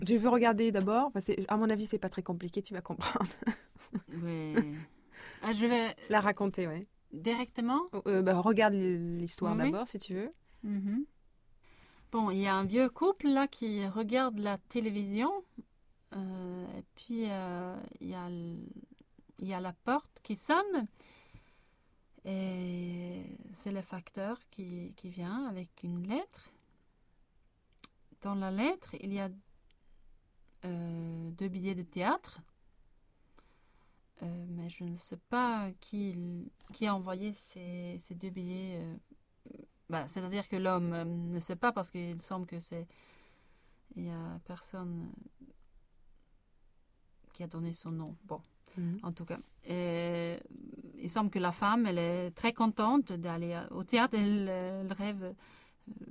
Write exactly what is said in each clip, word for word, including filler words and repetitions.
Tu veux regarder d'abord? Enfin, c'est- à mon avis, c'est pas très compliqué, tu vas comprendre. Ouais. Ah, je vais La raconter, ouais. directement. Euh, bah, regarde l'histoire Oui, oui. d'abord, si tu veux. Mhm. Bon, il y a un vieux couple là qui regarde la télévision. Euh, et puis, euh, il y a, l- il y a la porte qui sonne. Et c'est le facteur qui, qui vient avec une lettre. Dans la lettre, il y a euh, deux billets de théâtre. Euh, mais je ne sais pas qui, qui a envoyé ces, ces deux billets. euh. Bah, c'est-à-dire que l'homme euh, ne sait pas parce qu'il semble que c'est... Il n'y a personne qui a donné son nom. Bon, Mhm. en tout cas. Et il semble que la femme, elle est très contente d'aller au théâtre. Elle, elle rêve. euh,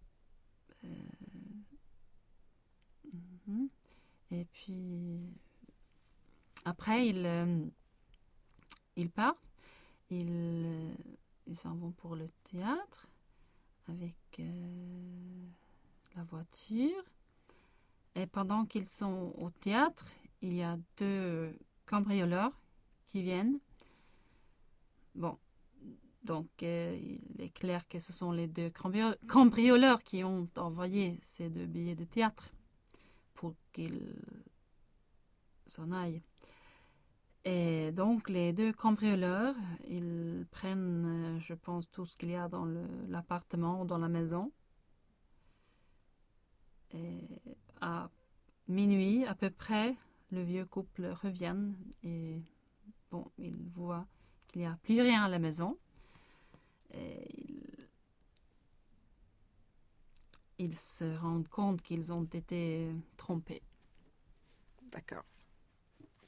euh, et puis, après, ils, euh, ils partent. Ils, euh, ils s'en vont pour le théâtre avec euh, la voiture. Et pendant qu'ils sont au théâtre, il y a deux cambrioleurs qui viennent. Bon, donc euh, il est clair que ce sont les deux cambrio- cambrioleurs qui ont envoyé ces deux billets de théâtre pour qu'ils s'en aillent. Et donc les deux cambrioleurs, ils prennent, euh, je pense, tout ce qu'il y a dans le- l'appartement ou dans la maison. Et à minuit, à peu près, le vieux couple revient et bon, ils voient qu'il n'y a plus rien à la maison. Et ils, ils se rendent compte qu'ils ont été trompés. D'accord.